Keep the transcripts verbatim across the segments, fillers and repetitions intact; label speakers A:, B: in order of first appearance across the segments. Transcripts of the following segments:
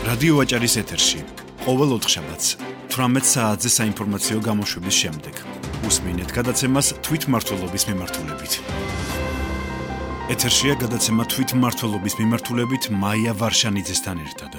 A: რადიო ვაჭარის ეთერში ყოველ ოთხშაბათს თვრამეტ საათზე საინფორმაციო გამოშვების შემდეგ უსმინეთ გადაცემას თვითმმართველობის მიმართულებით. ეთერშია გადაცემა თვითმმართველობის მიმართულებით მაია ვარშანიძესთან ერთად.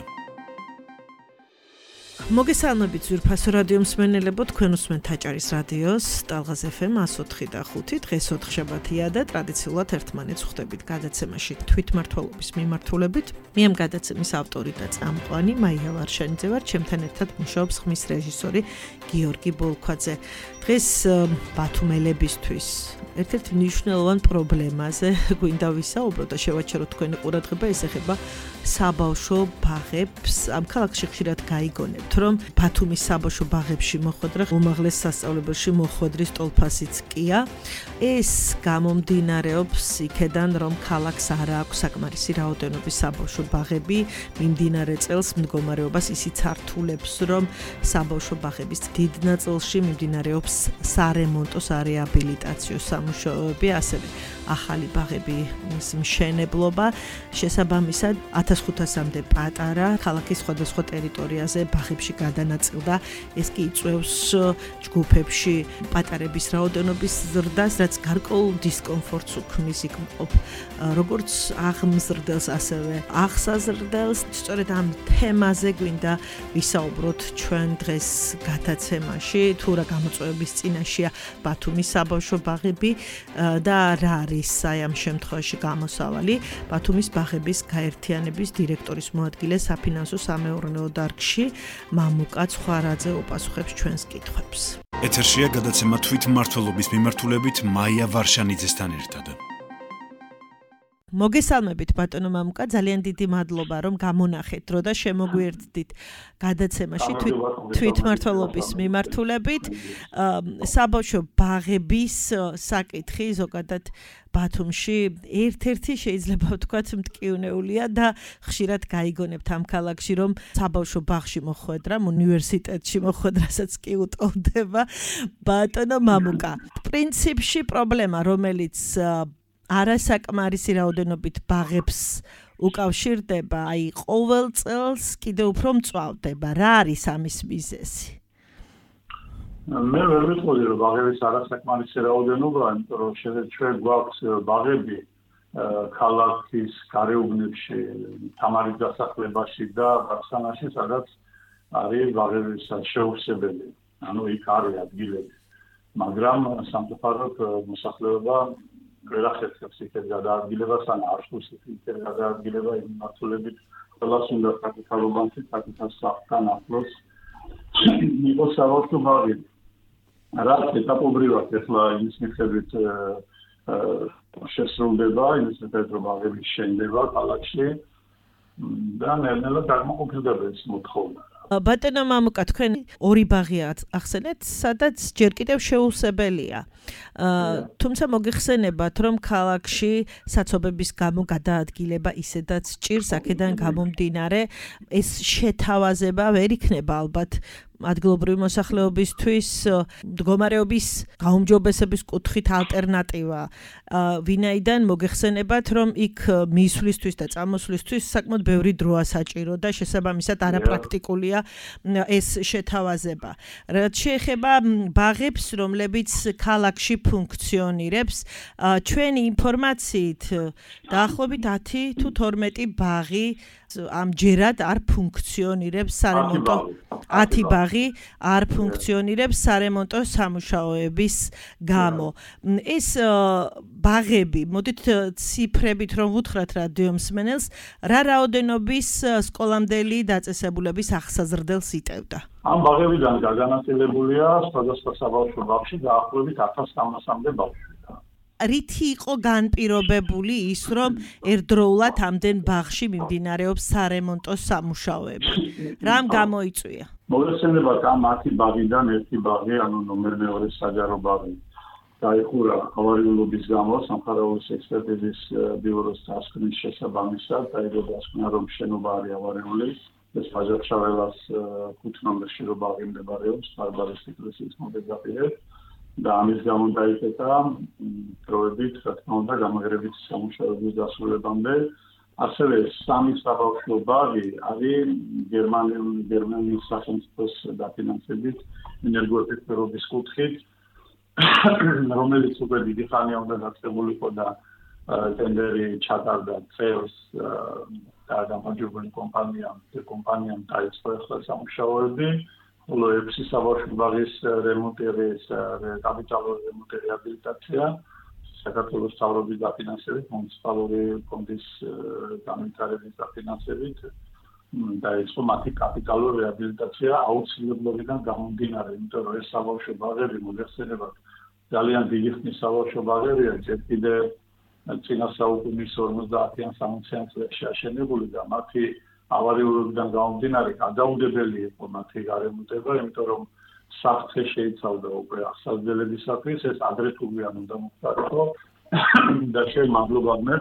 B: მოგესალმებით ძვირფასო რადიო მსმენელებო, თქვენ უსმენთ აჭარის რადიოს ტალღაზ ეფ ემ one oh four და five. დღეს ოთხშაბათია და ტრადიციულად ერთმანეთს ხვდებით გადაცემაში თვითმმართველობის მიმართულებით. მე ამ გადაცემის ავტორი და წამყვანი მაია ვარშანიძე ვარ, ჩემთან ერთად მუშაობს ხმის რეჟისორი გიორგი ბოლქვაძე. დღეს ბათუმელებისთვის ერთ-ერთ მნიშვნელოვან პრობლემაზე გვინდა ვისაუბროთ და შევაჩეროთ თქვენი ყურადღება, ეს ეხება საბავშვო ბაღებს. ამ ქალაქში ხშირად გაიგონებთ, რომ ბათუმის საბავშვო ბაღებში მოხვედრა უმაღლეს სასწავლებელში მოხვედრის ტოლფასიც კია. ეს გამომდინარეობს იქედან, რომ ქალაქს არ აქვს საკმარისი რაოდენობის საბავშვო ბაღები. მიმდინარე წელს მდგომარეობას ისიც ართულებს, რომ საბავშვო ბაღების დიდ ნაწილში მიმდინარეობს სარემონტო, სარეაბილიტაციო სამუშაოები, ასევე ახალი ბაღების მშენებლობა. შესაბამისად, one thousand five hundred-მდე პატარა ქალაქის სხვადასხვა ტერიტორიაზე ბაღებში გადანაწილდა. ეს კი იწვევს ჯგუფებში პატარების რაოდენობის ზრდას, რაც გარკვეულ დისკომფორტს უქმნის იქ მყოფ როგორც აღმზრდელს, ასევე აღსაზრდელს. სწორედ ამ თემაზე გვინდა ვისაუბროთ ჩვენ დღეს გადაცემაში, თუ რა გამოწვევების წინაშეა ბათუმის საბავშვო ბაღები და რა არის აი ამ შემთხვევაში გამოსავალი. ბათუმის ბაღების გაერთიანების დირექტორის მოადგილე საფინანსო სამეურნეო დარგში მამუკა ცხვარაძე უპასუხებს ჩვენს კითხვებს.
A: ეთერშია გადაცემა თვითმმართველობის მიმართულებით მაია ვარშანიძესთან ერთად.
B: მოგესალმებით ბატონო მამუკა, ძალიან დიდი მადლობა რომ გამონახეთ დრო და შემოგვიერთდით გადაცემაში თვითმმართველობის მიმართულებით. საბავშვო ბაღების საკითხი ზოგადად ბათუმში ერთ-ერთი შეიძლება ვთქვათ მტკივნეულია და ხშირად გაიგონებთ ამ ქალაქში, რომ საბავშვო ბაღში მოხვედრა, უნივერსიტეტში მოხვედრასაც კი უტოლდება. ბატონო მამუკა, პრინციპში პრობლემა, რომელიც არასაკმარისი რაოდენობით ბაღებს უკავშირდება, აი ყოველ წელს კიდევ უფრო მწვავდება. რა არის ამის მიზეზი?
C: მე ვერ ვიტყოდი, რომ ბაღების არასაკმარისი რაოდენობა, იმიტომ რომ ჩვენ გვაქვს ბაღები ქალაქის გარეუბნებში, თამარის დასახლებაში და ბარსანაში, სადაც არის ბაღების შეუხსებელი. ანუ იქ არის ადგილები. მაგრამ სამწუხაროდ მოსახლეობა ვერ ახერხებს იქეთ გადაადგილებას, ან არ სურს იქეთ გადაადგილება, იმ მიმართულებით ყველას უნდა საკუთარობანში, საკუთარ სახლთან ახლოს იყოს საბავშვო ბაღი. რაც ეტაპობრივად ახლა იმის მიხედვით შესრულდება, იმის მიხედვით რომ ბაღები შენდება ქალაქში და ნელ-ნელა დაკმაყოფილდება ეს მოთხოვნა.
B: ბატონო მამუკა, თქვენ ორი ბაღი ახსენეთ, სადაც ჯერ კიდევ შეუხსებელია. თუმცა მოგეხსენებათ, რომ ქალაქში საცობების გამო გადაადგილება ისედაც ჭირს, აქედან გამომდინარე ეს შეთავაზება ვერ იქნება ალბათ ადგილობრივი მოსახლეობისთვის მდგომარეობის გაუმჯობესების კუთხით ალტერნატივა. ვინაიდან მოგეხსენებათ, რომ იქ მისვლისთვის და წამოსვლისთვის საკმაოდ ბევრი დროა საჭირო და შესაბამისად არაპრაქტიკულია ეს შეთავაზება. რაც შეეხება ბაღებს, რომლებიც ქალაქში ფუნქციონირებს, ჩვენი ინფორმაციით დაახლოებით ათი თუ თორმეტი ბაღი ამჯერად არ ფუნქციონირებს სარემონტო ათი ბაღი არ ფუნქციონირებს სარემონტო სამუშაოების გამო. ეს ბაღები, მოდით ციფრებით რომ ვუთხრათ რადიო მსმენელს, რა რაოდენობის სკოლამდელი დაწესებულების აღსაზრდელს იტევდა?
C: ამ ბაღებიდან გაგანაწილებულია სხვადასხვა საბავშვო ბაღში დაახლოებით ათას სამასამდე ბავშვი.
B: რითი იყო განპირობებული ის, რომ ერთდროულად ამდენ ბაღში მიმდინარეობს სარემონტო სამუშაოები? რამ გამოიწვია?
C: მოგეხსენებათ, ამ ათი ბაღიდან ერთი ბაღი, ანუ ნომერ მეორე საჯარო ბაღი დაიხურა ავარიულობის გამო სამხარაულის ექსპერტიზის ბიუროს დასკვნის შესაბამისად, დაიდო დასკვნა, რომ შენობა არის ავარიული. ეს ფაჟახშაველას ხუთ ნომერში რო ბაღი მდებარეობს, ბარბარეს ეკლესიის მოგეძახილეთ. და ამის გამო დაიკეტა დროებით, რა თქმა უნდა, გამაგრებით სამუშაოების დასრულებამდე ასევე სამი საბავშვო ბაღი არის გერმანიული გერმანიის სახელმწიფოს დაფინანსებით ენერგოეფექტურობის კუთხით, რომელიც უკვე დიდი ხანია უნდა დაწყებულიყო და ტენდერი ჩატარდა წელს და გამარჯვებული კომპანიამ კომპანიამ დაიწყო ახლა სამუშაოები, ხოლო ექვსი საბავშვო ბაღის რემონტი კაპიტალური რემონტი რეაბილიტაცია საქართველოს მთავრობის დაფინანსებით, მუნიციპალური ფონდის განვითარების დაფინანსებით დაიწყო მათი კაპიტალური რეაბილიტაცია აუცილებლობიდან გამომდინარე, იმიტომ რომ ეს საბავშვო ბაღები მოიხსენებათ ძალიან დიდი ხნის საბავშვო ბაღებია, ჯერ კიდე წინა საუკუნის ორმოცდაათიან სამოციან წლებში აშენებული და მათი ავარიულობიდან გამომდინარე გადაუდებელი იყო მათი გარემონტება, იმიტომ რომ საფრთხე შეიცავდა უკვე აღსაზრდელებისათვის, ეს ადრე თუ გვიან უნდა მოხდარიყო და შენ მადლობამდე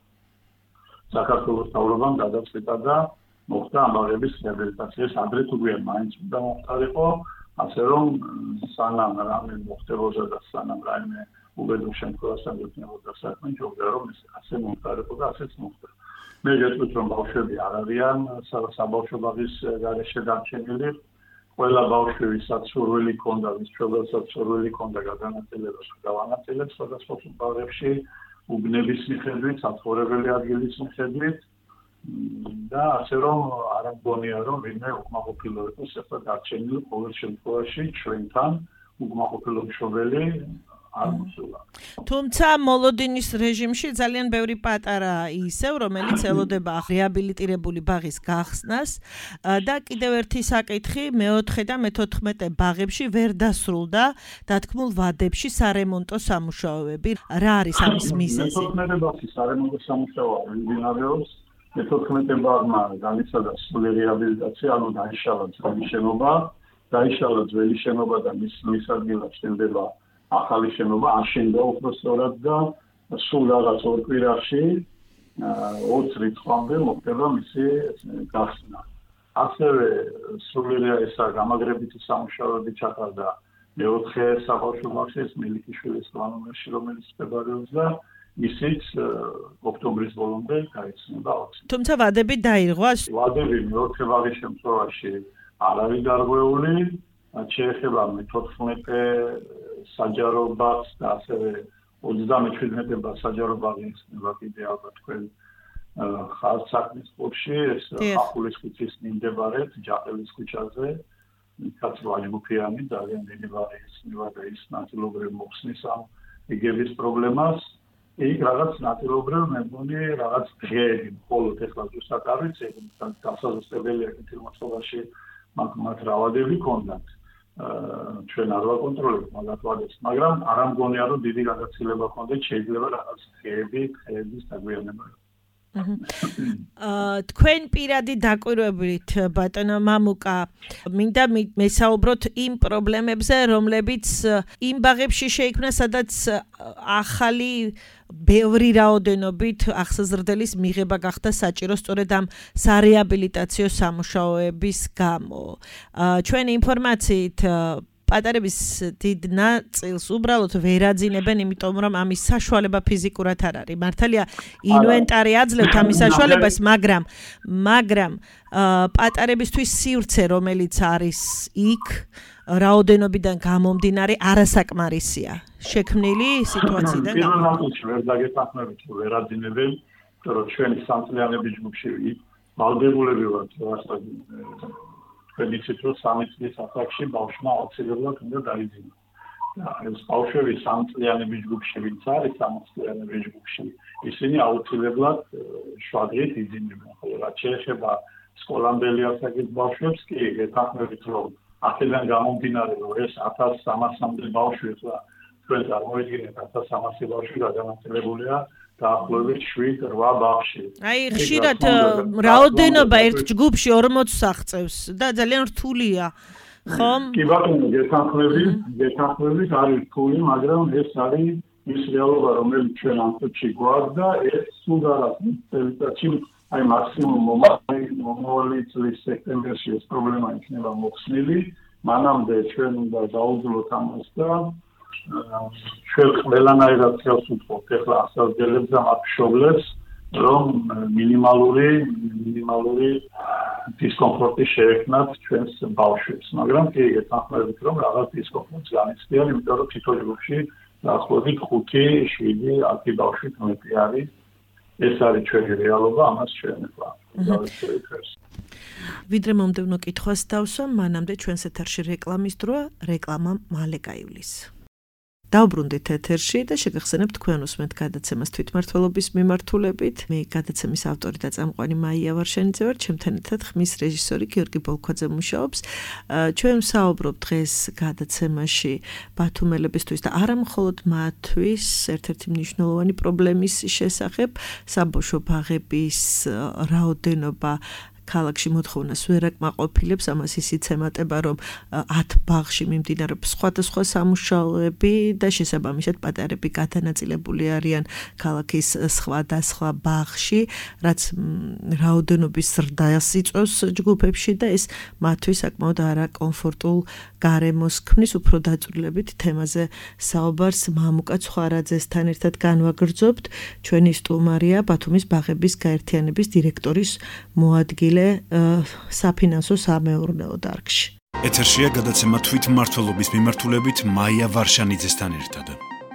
C: საქართველოს მთავრობამ გადაწყვიტა და მოხდა ამ ბაღების რეაბილიტაციის ადრე თუ გვიან მაინც უნდა მოხდარიყო, ასე რომ სანამ რამე მოხდებოდა და სანამ რაიმე უბედურ შემთხვევასთან გექნებოდა საქმე, ჯობდა რომ ეს ასე მოხდარიყო და ასეც მოხდა. მე გეტყვით რომ ბავშვები არ არიან საბავშვო ბაღის გარეშე დარჩენილი. ყველა ბავშვი ვისაც სურვილი ჰქონდა, ვის ჩვენებსაც სურვილი ჰქონდა გადანაწილებას გავანაწილებს სხვადასხვა ბაღებში, უბნების მიხედვით, საცხოვრებელი ადგილის მიხედვით და ასე რომ არ მგონია რომ ვინმე უკმაყოფილო იყოს ახლა დარჩენილი ყოველ შემთხვევაში ჩვენთან უკმაყოფილო მშობელი არ მოსულა.
B: თუმცა მოლოდინის რეჟიმში ძალიან ბევრი პატარა ისევ, რომელიც ელოდება რეაბილიტირებული ბაღის გახსნას და კიდევ ერთი საკითხი მეოთხე და მეთოთხმეტე ბაღებში ვერ დასრულდა დათქმულ ვადებში სარემონტო სამუშაოები. რა არის ამის მიზეზი?
C: მეთოთხმეტე ბაღში სარემონტო სამუშაოები მიმდინარეობს. მეთოთხმეტე ბაღმა განიცადა სრული რეაბილიტაცია, ანუ დაიშალა ძველი შენობა, დაიშალა ძველი შენობა და მის მის ადგილას შენდება ახალი შენობა, აშენდა უпростоრად და სულ რაღაც ორ კვირაში ოცი რიცხვამდე მოხდება მისი გახსნა. ასევე სრული ესა გამაგრებითი სამუშაოები ჩატარდა მეოთხე საბავშვო ბაღში, მელიქიშვილის ნომერში, რომელიც მდებარეობს და ისიც ოქტომბრის ბოლომდე გაიცნობა აუცილებლად.
B: თუმცა ვადები დაირღვა.
C: ვადები მეოთხე ბაღის შემთხვევაში არ არის გარღვეული, შეეხება მეთოთხმეტე საჯარო ბაღს და ასევე ოცდამეჩვიდმეტე საჯარო ბაღი იქნება კიდე ალბათ თქვენ ხართ საქმის კლუბში, ეს ახულის ქუჩის მიმდებარედ ჯაყელის ქუჩაზე, იქაც ვაჟგუფიანი ძალიან დიდი ბაღი იქნება და ის ნაწილობრივ მოხსნის ამ იგების პრობლემას. იქ რაღაც ნაწილობრივ მე მგონი რაღაც დღეები მხოლოდ ეხლა ზუსტად არ ვიცი, გასაზუსტებელია კეთილმოწყობაში მათ რავადები ქონდათ. ჩვენ არ ვაკონტროლებთ მაგათ ვადებს, მაგრამ არ ამგონია რომ დიდი გადაცილება ქონდეთ, შეიძლება რაღაც დღეები, დღეების დაგვიანება.
B: აა თქვენ პირადი დაკვირვებით ბატონო მამუკა, მინდა მესაუბროთ იმ პრობლემებზე, რომლებიც იმ ბაღებში შეიქმნა, სადაც ახალი ბევრი რაოდენობით აღსაზრდელის მიღება გახდა საჭირო სწორედ ამ სარეაბილიტაციო სამუშაოების გამო. ჩვენ ინფორმაციით პატარების დიდ ნაწილს უბრალოდ ვერ აძინებენ, იმიტომ რომ ამის საშუალება ფიზიკურად არ არის. მართალია ინვენტარი აძლევთ ამის საშუალებას, მაგრამ მაგრამ პატარებისთვის სივრცე, რომელიც არის იქ რაოდენობიდან გამომდინარე არასაკმარისია. შექმნილი სიტუაციიდან
C: გამომდინარე. პირველ ნაწილში ვერ დაგეთანხმებით, ვერ აძინებენ, რომ ჩვენი სამწლიანების ჯგუფში ვალდებულები ვართ, რასაც თქვენ იცით, რომ სამი წლის ასაკში ბავშვმა აუცილებლად უნდა დაიძინოს. ეს ბავშვები სამწლიანების ჯგუფში ვინც არის, სამწლიანების ჯგუფში, ისინი აუცილებლად შვადრით იძინებენ. ხოლო რაც შეეხება სკოლამდელი ასაკის ბავშვებს, კი გეთანხმებით, რომ აქედან გამომდინარე, რომ ეს ათას სამასამდე ბავშვი ახლა ჩვენ წარმოვიდგინეთ ათას სამასი ბავშვი გადანაწილებულია დაახლოებით შვიდ რვა ბაღში.
B: აი ხშირად რაოდენობა ერთ ჯგუფში ორმოცს აღწევს და ძალიან რთულია. ხომ?
C: კი ბატონო, გეთანხმებით, გეთანხმებით არის რთული, მაგრამ ეს არის ის რეალობა, რომელიც ჩვენ ამ წუთში გვაქვს და ეს სულ რაღაც წელიწადში აი მაქსიმუმ მომავალი წლის სექტემბერში ეს პრობლემა იქნება მოხსნილი, მანამდე ჩვენ უნდა დაუძლოთ ამას და ჩვენ ყველანაირად ხელს უთხოვთ ახლა ასაზრდელებს და მათ მშობლებს, რომ მინიმალური მინიმალური დისკომფორტი შეექმნათ ჩვენს ბავშვებს, მაგრამ კი ეთანხმებით რომ რაღაც დისკომფორტს განიცდიან, იმიტომ რომ თითოეულ ჯგუფში დაახლოებით ხუთი, შვიდი, ათი ბავშვი მეტი არის. ეს არის ჩვენი რეალობა, ამას ჩვენ ახლა დავიწყებთ.
B: ვიდრე მომდევნო კითხვას დავსვამ, მანამდე ჩვენს ეთერში რეკლამის დროა, რეკლამა მალე გაივლის. დავბრუნდით ეთერში და შეგახსენებთ თქვენ უსმენთ გადაცემას თვითმმართველობის მიმართულებით. მე გადაცემის ავტორი და წამყვანი მაია ვარშანიძე ვარ, ჩემთან ერთად ხმის რეჟისორი გიორგი ბოლქვაძე მუშაობს. ჩვენ ვსაუბრობთ დღეს გადაცემაში ბათუმელებისთვის და არა მხოლოდ მათთვის ერთ-ერთი მნიშვნელოვანი პრობლემის შესახებ, საბავშვო ბაღების რაოდენობა ქალაქში მოთხოვნას ვერ აკმაყოფილებს, ამას ისიც ემატება, რომ ათ ბაღში მიმდინარეობს სხვადასხვა სამუშაოები და შესაბამისად პატარები გადანაწილებული არიან ქალაქის სხვა და სხვა ბაღში, რაც რაოდენობის ზრდას იწვევს ჯგუფებში და ეს მათთვის საკმაოდ არაკომფორტულ გარემოს ქმნის. უფრო დაწვრილებით თემაზე საუბარს მამუკა ცხარაძესთან ერთად განვაგრძობთ. ჩვენი სტუმარია ბათუმის ბაღების გაერთიანების დირექტორის მოადგილე საფინანსო სამეურნეო დარგში.
A: ეთერშია გადაცემა თვითმმართველობის მიმართულებით მაია ვარშანიძესთან ერთად.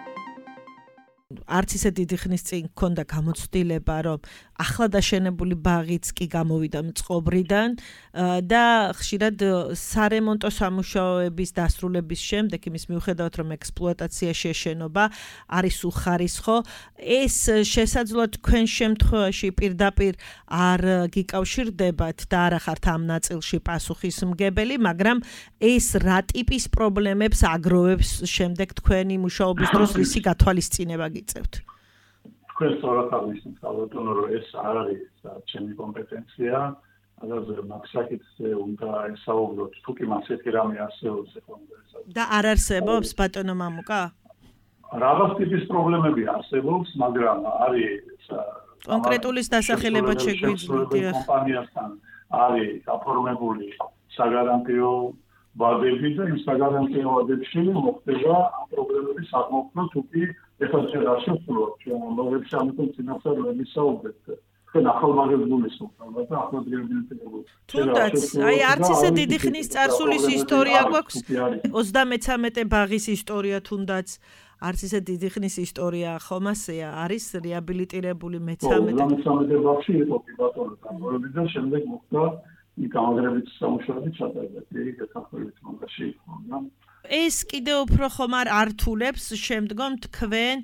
B: არც ისე დიდი ხნის წინ მქონდა გამოცდილება, რომ ახლა დაშენებული ბაღიც კი გამოვიდა მწყობრიდან და ხშირად სარემონტო სამუშაოების დასრულების შემდეგ, იმის მიუხედავად, რომ ექსპლუატაციაში შენობა არის უხარისხო, ეს შესაძლოა თქვენ შემთხვევაში პირდაპირ არ გიკავშირდებათ და არ ახართ ამ ნაწილში პასუხისმგებელი, მაგრამ ეს რა ტიპის პრობლემებს აგროვებს შემდეგ თქვენი მუშაობის დროს, რისი გათვალისწინება გიწევთ?
C: თქვენ სწორად აღნიშნეთ, ალბათ, რომ ეს არ არის ჩემი კომპეტენცია, ამაზე მაგსაკითხზე უნდა ესაუბროთ, თუ კი მასეთი რამე არსებობს ახლა.
B: და არ არსებობს, ბატონო მამუკა?
C: რაღაც ტიპის პრობლემები არსებობს, მაგრამ არის
B: კონკრეტულის დასახელებად შეგვიძლია.
C: კომპანიასთან არის გაფორმებული საგარანტიო ვადები და იმ საგარანტიო ვადებში მოხდება ამ პრობლემების აღმოფხვრა, თუ კი ეხლა ჩვენ არ შევსრულოთ ჩვენ ლოგებში ამიტომ წინასწარ ვისაუბრეთ. თქვენ ახალმაღლების მოხდა და ახლადრიებინებულ.
B: თუნდაც, აი არც ისე დიდი ხნის წარსულის ისტორია გვაქვს. ოცდამეცამეტე ბაღის ისტორია თუნდაც არც ისე დიდი ხნის ისტორია ხომ ასეა, არის რეაბილიტირებული მეცამეტე.
C: ოცდამეცამეტე ბაღში იყო კი ბატონო დამორები და შემდეგ მოხდა გამაგრებით სამუშაოები ჩატარდა. ეგ ეთახმებით მომდაში იყო, რა.
B: ეს კიდევ უფრო ხომ არ ართულებს შემდგომ თქვენ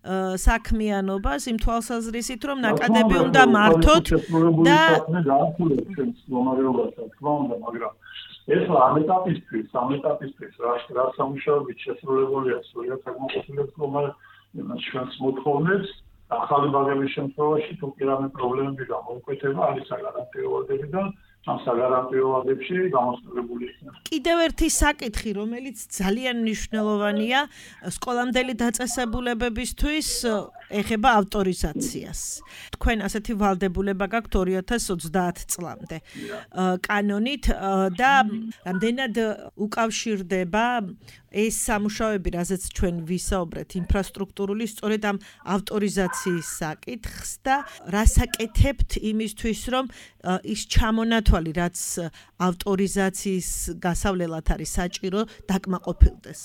B: საქმიანობას იმ თვალსაზრისით, რომ ნაკადები უნდა მართოთ და
C: ართულებს ჩვენს მდგომარეობასაც, თქმა უნდა, მაგრამ ეს ამ ეტაპისთვის, ამ ეტაპისთვის რა რა სამუშაოებით შესრულებულია, სულიად საკმაყოფილებს მდგომარეობას ჩვენს მოთხოვნებს, ახალი ბაღების შემთხვევაში თუ კი რამე პრობლემები გამოუკვეთა, არის საგარანტიო ვადები და ამ საგარანტიო ვადებში გამოსწორებული იქნება.
B: კიდევ ერთი საკითხი, რომელიც ძალიან მნიშვნელოვანია სკოლამდელი დაწესებულებებისთვის, ეხება ავტორიზაციას. თქვენ ასეთი ვალდებულება გაქვთ ორი ათას ოცდაათ წლამდე კანონით და რამდენად უკავშირდება ეს სამუშაოები, რაზეც ჩვენ ვისაუბრეთ, ინფრასტრუქტურული, სწორედ ამ ავტორიზაციის საკითხს და რას აკეთებთ იმისთვის, რომ ის ჩამონათვალი, რაც ავტორიზაციის გასავლელად არის საჭირო, დაკმაყოფილდეს.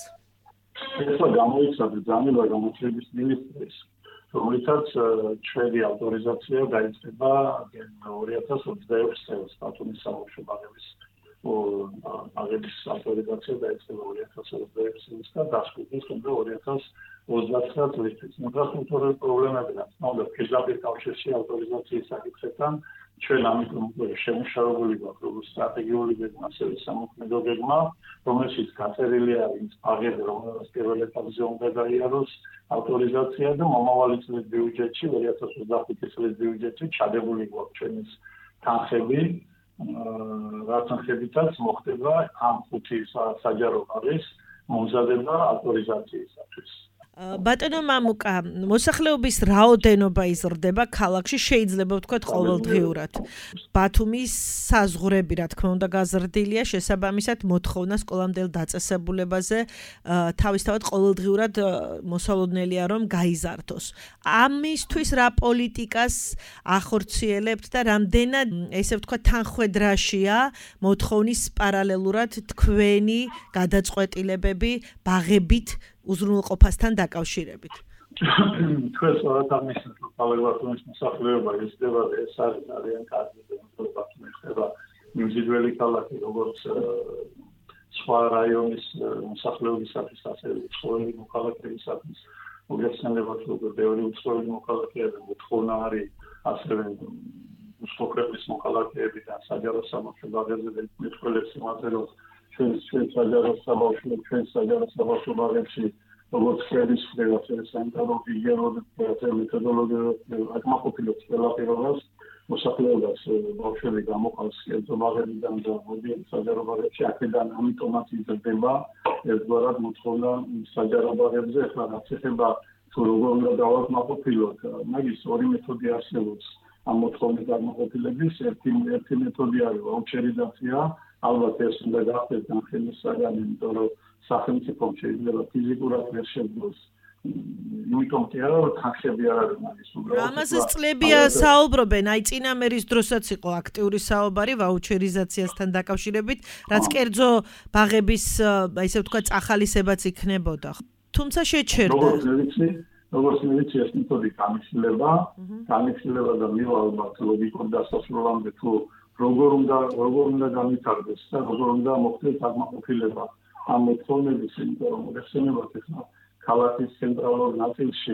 C: ესა გამოიცადა ძალება გამოჩენების მინისტრის, რომელიცაც ჩვენი ავტორიზაცია დაიწყება ორი ათას ოცდაექვსი წელს ბათუმის საბავშვო ბაღების ბაღების ავტორიზაცია დაიწყება ორი ათას ოცდაექვსი წელს და დასრულდა შემდეგ ორი ათას ოცდათვრამეტ წელს. ინფრასტრუქტურული პრობლემებიდან, მაგრამ პირდაპირ კავშირში ავტორიზაციის საკითხებთან ჩვენ ამიტომ შემუშავებული გვაქვს როგორც სტრატეგიული გეგმა, ასევე სამოქმედო გეგმა, რომელშიც გაწერილი არის ბაღები, რომელსაც პირველ ეტაპზე უნდა გაიაროს ავტორიზაცია და მომავალი წლის ბიუჯეტში, ორი ათას ოცდახუთი წლის ბიუჯეტში ჩადებული გვაქვს ჩვენის თანხები, რაც თანხებითაც მოხდება ამ ხუთი საჯარო ბაღის მომზადება ავტორიზაციისათვის.
B: ბატონო მამუკა, მოსახლეობის რაოდენობა იზრდება ქალაქში, შეიძლება ვთქვათ ყოველდღიურად. ბათუმის საზღვრები, რა თქმა უნდა, გაზრდილია, შესაბამისად მოთხოვნა სკოლამდელ დაწესებულებაზე თავისთავად ყოველდღიურად მოსალოდნელია, რომ გაიზარდოს. ამისთვის რა პოლიტიკას ახორციელებთ და რამდენად, ესე ვთქვათ, თანხვედრაშია მოთხოვნის პარალელურად თქვენი გადაწყვეტილებები ბაღებით უზრუნველყოფასთან დაკავშირებით.
C: თქვენ სწორად ამისით, რომ ბაღების მოსახლეობა იზრდება, ეს არის ძალიან კარგი დემოკრატიული ხება. მიმზიდველი ქალაქი, როგორც სხვა რაიონის მოსახლეობისათვის, ასევე უცხოელი მოქალაქეებისათვის, მოგეხსენებათ, რომ ბევრი უცხოელი მოქალაქეები მოთხოვნა არის ასევე უცხოეთის მოქალაქეებიდან საჯარო საბავშვო ბაღებზე მეტყველებს იმაზე, რომ ჩვენ ჩვენ საჯარო საბავშვო ჩვენ საჯარო საბავშვო ბაღებში როგორც ხერის ხდება სანიტარო ჰიგიენური მეთოდოლოგია აკმაყოფილებს ყველაფერს მოსახლეობას ბავშვები გამოყავს კერძო ბაღებიდან და მოდიან საჯარო ბაღებში აქედან ამიტომაც იზრდება ერთგვარად მოთხოვნა საჯარო ბაღებზე ახლა რაც ეხება თუ როგორ უნდა დავაკმაყოფილოთ მაგის ორი მეთოდი არსებობს ამ მოთხოვნის გამოყოფილების ერთი ერთი მეთოდი არის ვაუჩერიზაცია ალბათ ეს უნდა გახდეს განხილვის საგანი იმიტომ რომ სახელმწიფომ შეიძლება ფიზიკურად ვერ შეძლოს იმიტომ კი არა რომ თანხები არ არის მაგის უბრალოდ
B: ამაზე წლებია საუბრობენ აი წინამერის დროსაც იყო აქტიური საუბარი ვაუჩერიზაციასთან დაკავშირებით რაც კერძო ბაღების ისე ვთქვათ წახალისებაც იქნებოდა თუმცა შეჩერდა
C: როგორც ვიცი როგორც ვიცი ეს მეთოდი გამიშლება გამიშლება და მივა ალბათ ლოგიკურ დასასრულამდე თუ როგორ უნდა როგორ უნდა განვითარდეს და როგორ უნდა მოხდეს აღმოფილება ამ მოთხოვნების იმიტომ რომ მოგეხსენებათ ახლა ქალაქის ცენტრალურ ნაწილში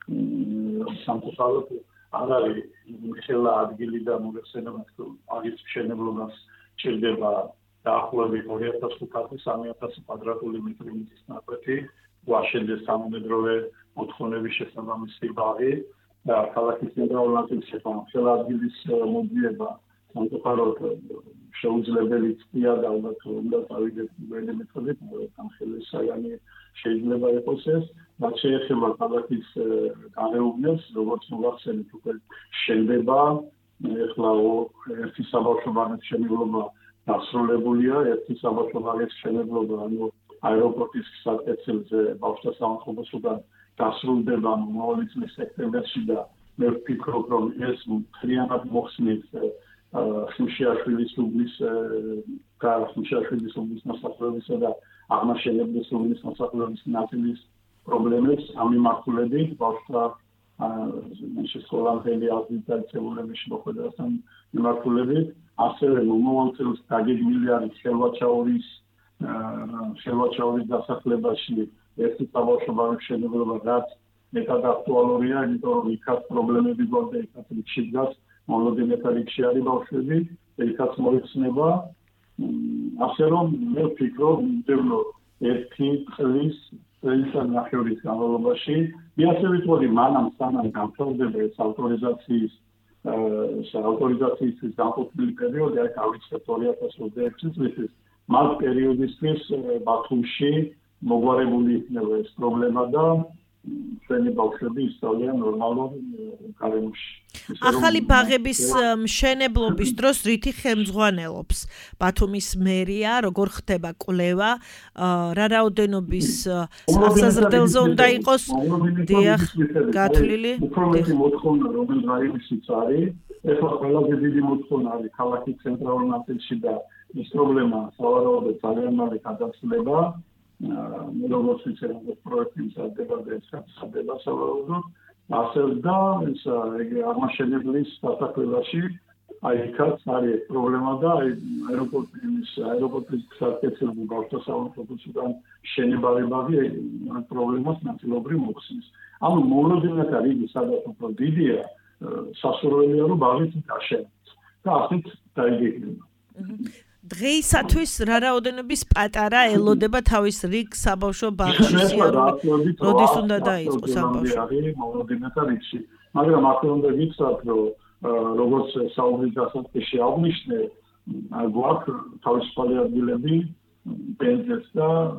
C: სამწუხაროდ არ არის ხელა ადგილი და მოგეხსენებათ რომ აგის მშენებლობას ჭირდება დაახლოებით ორი ათას ხუთასი სამი ათასი კვადრატული მეტრი მიწის ნაკვეთი ვაშენდეს სამომედროვე მოთხოვნების შესაბამისი ბაღი და ქალაქის ცენტრალურ ნაწილში ხელა ადგილის მოძიება სამწუხაროდ შეუძლებელი წია და ალბათ უნდა წავიდეთ ველი მეთოდით, განხილვის საგანი შეიძლება იყოს ეს, რაც შეეხება ქალაქის გარეუბნებს, როგორც მოგახსენეთ უკვე შენდება, ეხლა ერთი საბავშვო ბაღის მშენებლობა დასრულებულია, ერთი საბავშვო ბაღის მშენებლობა, ანუ აეროპორტის საკეთილზე ბავშვთა საავადმყოფოსგან დასრულდება მომავალი წლის სექტემბერში და მე ვფიქრობ, რომ ეს მთლიანად მოხსნით ხმშიაშვილის უბნის და ხმშიაშვილის უბნის მოსახლეობისა და აღმაშენებლის უბნის მოსახლეობის ნაწილის პრობლემებს ამ მიმართულებით ბავშვთა სკოლამდელი აღზრდილებების მოხდასთან მიმართულებით ასევე მომავალ წელს დაგეგმილი არის ხელვაჩაურის ხელვაჩაურის დასახლებაში ერთი საბავშვო ბაღის მშენებლობა რაც მეტად აქტუალურია იმიტომ რომ იქაც პრობლემები გვაქვს და იქაც რიგში დგას მოლოდინეთა რიგში არის ბავშვები, იქაც მოიხსნება, ასე რომ მე ვფიქრობ, მიდევნო ერთი წლის წელიწად ნახევრის განმავლობაში, მე ასე ვიტყოდი, მანამ სანამ განთავდება ეს ავტორიზაციის ავტორიზაციისთვის განყოფილი პერიოდი, აი გავიცეთ ორი ათას ოცდაექვსი წლისთვის, მას პერიოდისთვის ბათუმში მოგვარებული იქნება ეს პრობლემა და ჩვენი ბავშვები ისწავლიან ნორმალურ გარემოში.
B: ახალი ბაღების მშენებლობის დროს რითი ხელმძღვანელობს ბათუმის მერია, როგორ ხდება კვლევა, რა რაოდენობის აღსაზრდელზე უნდა იყოს დიახ გათვლილი?
C: უფრო მეტი მოთხოვნა რომელიც რაიონშიც არის, ეხლა ყველაზე დიდი მოთხოვნა არის ქალაქის ცენტრალურ ნაწილში და ეს პრობლემა სავარაუდოდ ძალიან მალე გადასვლება. როგორც ვიცი, რომ პროექტი მზადდება და ეს გასადება სავარაუდოდ ასევე და ეს აღმაშენებლის დასახლებაში აი იქაც არის პრობლემა და აი აეროპორტის აეროპორტის საკეთილო ბავშვთა საავადმყოფოსგან შენებარი ბაღი ამ პრობლემას ნაწილობრივ მოხსნის. ანუ მოლოდინეთა რიგი სადაც უფრო დიდია, სასურველია რომ ბაღი გაშენდეს და ასეთ დაიგეგმება.
B: დღეისათვის რა რაოდენობის პატარა ელოდება თავის რიგ საბავშვო ბაღში სიარული როდის უნდა დაიწყოს ამ ბავშვი
C: მოლოდინეთა რიგში მაგრამ აქ უნდა ვიცათ რომ როგორც საუბრის დასაწყისში აღნიშნე გვაქვს თავისუფალი ადგილები პენზეს და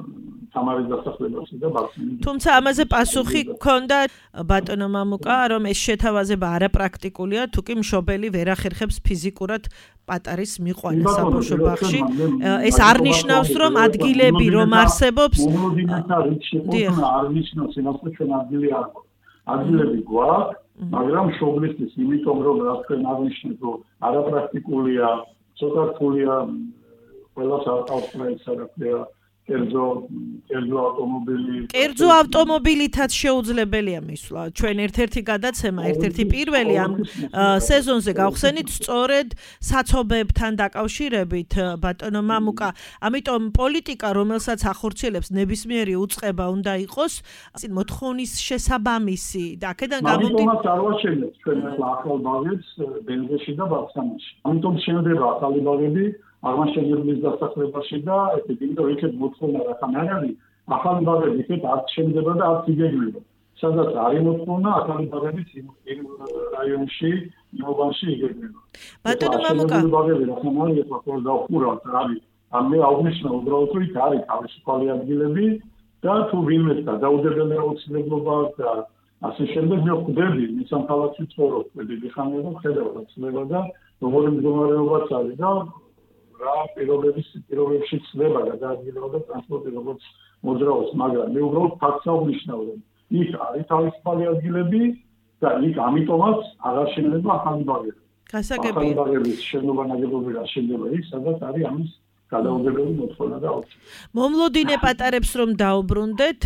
C: თამარის დასახლებაში და ბავშვი.
B: თუმცა ამაზე პასუხი გქონდა ბატონო მამუკა, რომ ეს შეთავაზება არაპრაქტიკულია, თუკი მშობელი ვერ ახერხებს ფიზიკურად პატარის მიყვანა საბავშვო ბაღში. ეს არ ნიშნავს, რომ ადგილები რომ არსებობს,
C: არ ნიშნავს იმას, რომ ჩვენ ადგილი არ გვაქვს. ადგილები გვაქვს, მაგრამ მშობლისთვის, იმიტომ რომ რა თქვენ აღნიშნეთ, რომ არაპრაქტიკულია, ცოტა რთულია ყველას ავტომობილისა და ქვია კერძო კერძო ავტომობილი
B: კერძო ავტომობილითაც შეუძლებელია მისვლა. ჩვენ ერთ-ერთი გადაცემა, ერთ-ერთი პირველი ამ სეზონზე გავხსენით სწორედ საცობებთან დაკავშირებით ბატონო მამუკა. ამიტომ პოლიტიკა, რომელსაც ახორციელებს ნებისმიერი უწყება უნდა იყოს მოთხოვნის შესაბამისი და აქედან
C: გამომდინარე მაგრამ წარმოაჩენთ ჩვენ ახლა ახალ ბაღებს ბენზეში და ბახსანაში. ამიტომ შეიძლება ახალი ბაღები აღმაშენებლის დასახლებაში და ესეთი იმიტომ იქეთ მოთხოვნა რა ხან არ არის ახალი ბაღები იქეთ არ შემდება და არ იგეგმება სადაც არის მოთხოვნა ახალი ბაღები იმ რაიონში ნოვანში იგეგმება
B: ბატონო მამუკა
C: ბაღები რა ხან არის ახლა ხო დაუხურავთ არის ამე აღნიშნა უბრალოდ რომ იქ არის თავისუფალი ადგილები და თუ ვინმე გადაუდებელი აუცილებლობა და ასე შემდეგ მე ხვდები მისამ ქალაქში ცხოვრობ დიდი ხანია და ხედავ ცნება და როგორი მდგომარეობაც არის და რა პირობების პირობებში ცდება გადაადგილება და ტრანსპორტი როგორც მოძრაობს, მაგრამ მე უბრალოდ ფაქტს აღნიშნავ, რომ იქ არის თავისუფალი ადგილები და იქ ამიტომაც აღარ შეიძლება ახალი ბაღები.
B: გასაგებია.
C: ახალი ბაღების შენობა ნაგებობები რა შეიძლება იქ, სადაც არის ამის გადაუდებელი მოთხოვნა და აუცილებლობა.
B: მომლოდინე პატარებს რომ დაუბრუნდეთ,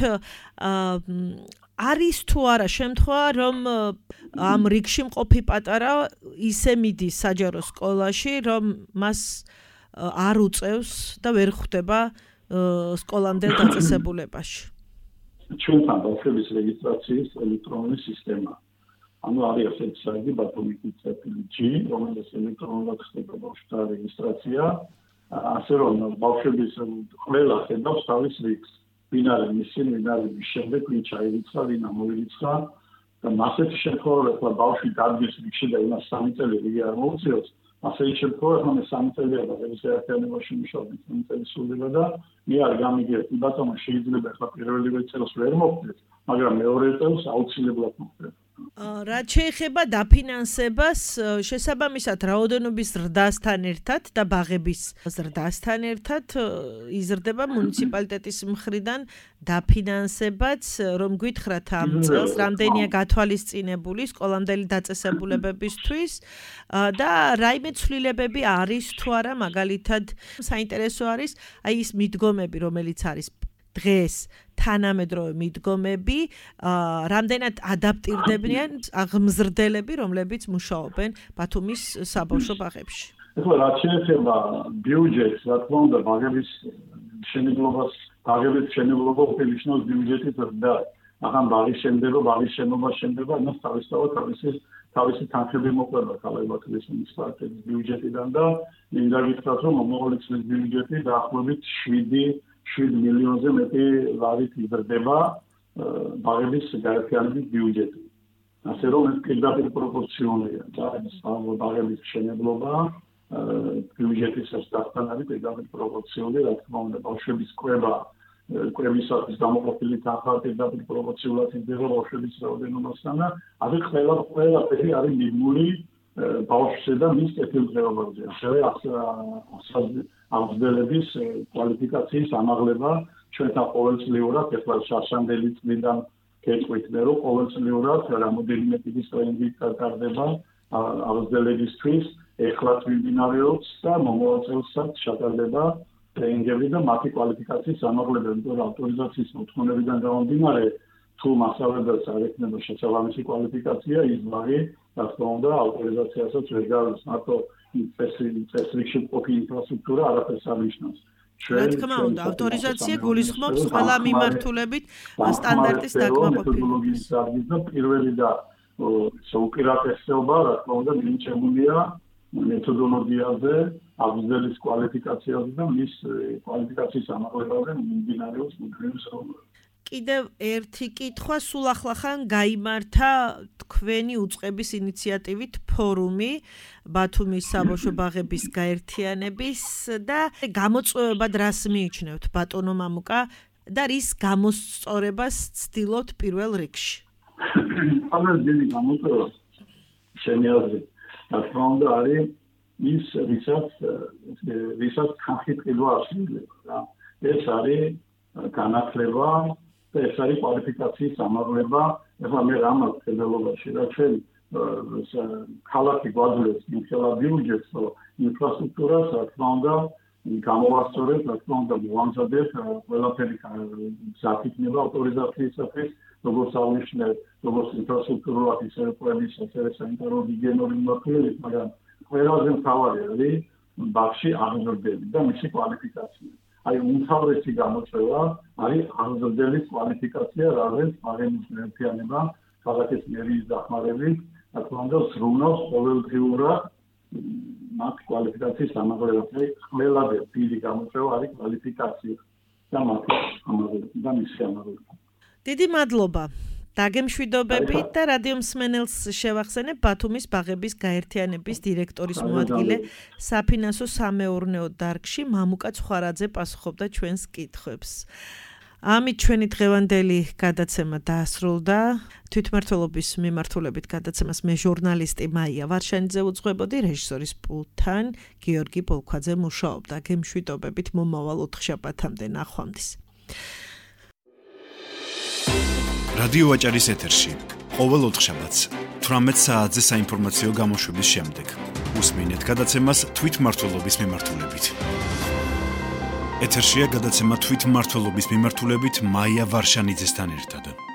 B: არის თუ არა შემთხვევა, რომ ამ რიგში მყოფი პატარა ისე მიდის საჯარო სკოლაში, რომ მას არ უწევს და ვერ ხვდება სკოლამდელ დაწესებულებაში.
C: ჩვენთან ბავშვების რეგისტრაციის ელექტრონული სისტემა. ანუ არის ასეთი საიტი ბათუმი.ჯი, რომელიც ელექტრონულად ხდება ბავშვთა რეგისტრაცია, ასე რომ ბავშვების ყველა ხედავს თავის რიგს. ვინ არის მისი, ვინ არის მის შემდეგ, ვინ ჩაირიცხა, ვინ ამოირიცხა და მასეთი შემთხვევაში ახლა ბავშვი დადგეს რიგში და იმას სამი წელი რიგი არ მოუწევს. ასე შემთხვევაში მე სამი წელია და ეს ერთიანობაში მუშაობთ სამი წელი სულდება და მე არ გამიგეთ ბატონო შეიძლება ახლა პირველი წელს ვერ მოხდეს მაგრამ მეორე წელს აუცილებლად მოხდება
B: რაც შეეხება დაფინანსებას შესაბამისად რაოდენობის ზრდასთან ერთად და ბაღების ზრდასთან ერთად იზრდება მუნიციპალიტეტის მხრიდან დაფინანსებაც რომ გითხრათ ამ წელს რამდენია გათვალისწინებული სკოლამდელი დაწესებულებებისთვის და რაიმე ცვლილებები არის თუ არა მაგალითად საინტერესო არის აი ის მიდგომები რომელიც არის დღეს თანამედროვე მიდგომები რამდენად ადაპტირდებიან აღმზრდელები რომლებიც მუშაობენ ბათუმის საბავშვო ბაღებში
C: ეხლა რაც შეეხება ბიუჯეტს რა თქმა უნდა ბაღების მშენებლობას ბაღების მშენებლობა უპირისპირდ ბიუჯეტის ზრდა ახან ბაღის შემდება ბაღის შენობა შემდება იმას თავისთავად თავისი თავისი თანხები მოყვება ქალაქის მუნიციპალიტეტის ბიუჯეტიდან და მინდა გითხრათ რომ მომავალი წლის ბიუჯეტი დაახლოებით შვიდი მილიონზე მეტი ლარით იზრდება ბაღების გაერთიანების ბიუჯეტი. ასე რომ ეს პირდაპირ პროპორციონალია და ეს ბაღების მშენებლობა ბიუჯეტის ზრდასთან არის პირდაპირ პროპორციული, რა თქმა უნდა, ბავშვების კვება კვებისათვის გამოყოფილი თანხა პირდაპირ პროპორციულად იზრდება ბავშვების რაოდენობასთან და ასე ყველა ყველაფერი არის მიღმული ბავშვზე და მის კეთილდღეობაზე. ასევე აღზრდელების კვალიფიკაციის ამაღლება ჩვენთან ყოველწლიურად ეხლა შაშანდელი წლიდან გეტყვით მე რომ ყოველწლიურად რამოდენიმე ტიპის ტრენდი გატარდება აღზრდებისთვის ეხლაც მიმდინარეობს და მომავალ წელსაც ჩატარდება ტრენინგები და მათი კვალიფიკაციის ამაღლება იმიტომ რომ ავტორიზაციის მოთხოვნებიდან გამომდინარე თუ მასწავლებელს არ ექნება შესაბამისი კვალიფიკაცია ის ბაღი რა თქმა უნდა ავტორიზაციასაც ვერ გაქვს მარტო წესრიგში მყოფი ინფრასტრუქტურა არაფერს არ ნიშნავს.
B: რა თქმა უნდა ავტორიზაცია გულისხმობს ყველა მიმართულებით სტანდარტის დაკმაყოფილებას.
C: პირველი და საუკეთესობა რა თქმა უნდა მინიჭებულია მეთოდოლოგიაზე, აღზრდელის კვალიფიკაციაზე და მის კვალიფიკაციის ამაღლებაზე მიმდინარეობს მუდმივი საუბარი.
B: კიდევ ერთი კითხვა სულ ახლახან გაიმართა თქვენი უწყების ინიციატივით ფორუმი ბათუმის საბავშვო ბაღების გაერთიანების და გამოწვევებად რას მიიჩნევთ ბატონო მამუკა და რის გამოსწორებას ცდილობთ პირველ რიგში?
C: ამას დიდი გამოწვევა შენი აზრით, რა თქმა უნდა არის ის ვისაც ვისაც ხალხიტყიდვა ასრულება რა. ეს არის განათლება და ეს არის კვალიფიკაციის ამაღლება. ეხლა მე რა მაქვს ხელოვნებაში რა ჩვენ ქალაქი გვაძლევს იმხელა ბიუჯეტს, რომ ინფრასტრუქტურას რა თქმა უნდა გამოვასწორებთ, რა თქმა უნდა მოვამზადებთ ყველაფერი გზაფიქნება ავტორიზაციისათვის, როგორც აღნიშნე, როგორც ინფრასტრუქტურულად ისე პროექტის ასევე სანიტარო გიგიენური მიმართულებით, მაგრამ ყველაზე მთავარი არის ბავშვი აღზრდელი და მისი კვალიფიკაცია. აი უმთავრესი გამოწვევა არის აღზრდელის კვალიფიკაცია, რაზეც აღემის ერთიანება ქალაქის მერიის დახმარებით, რა თქმა უნდა, სრულნავს ყოველდღიურად მათ კვალიფიკაციის ამაღლებას. ყველაზე დიდი გამოწვევა არის კვალიფიკაცია და მათი ამაღლება და მისი ამაღლება.
B: დიდი მადლობა. დაგემშვიდობებით და რადიო მსმენელს შევახსენებ ბათუმის ბაღების გაერთიანების დირექტორის მოადგილე საფინანსო სამეურნეო დარგში მამუკა ცხარაძე პასუხობდა ჩვენს კითხვებს. ამით ჩვენი დღევანდელი გადაცემა დაასრულდა. თვითმმართველობის მიმართულებით გადაცემას მე ჟურნალისტი მაია ვარშანიძე უძღვებოდი, რეჟისორის პულტთან გიორგი ბოლქვაძე მუშაობდა. გემშვიდობებით მომავალ ოთხშაბათამდე ნახვამდის.
A: რადიო ვაჭარის ეთერში ყოველ ოთხშაბათს თვრამეტ საათზე საინფორმაციო გამოშვების შემდეგ უსმინეთ გადაცემას თვითმმართველობის მიმართულებით. ეთერშია გადაცემა თვითმმართველობის მიმართულებით მაია ვარშანიძესთან ერთად.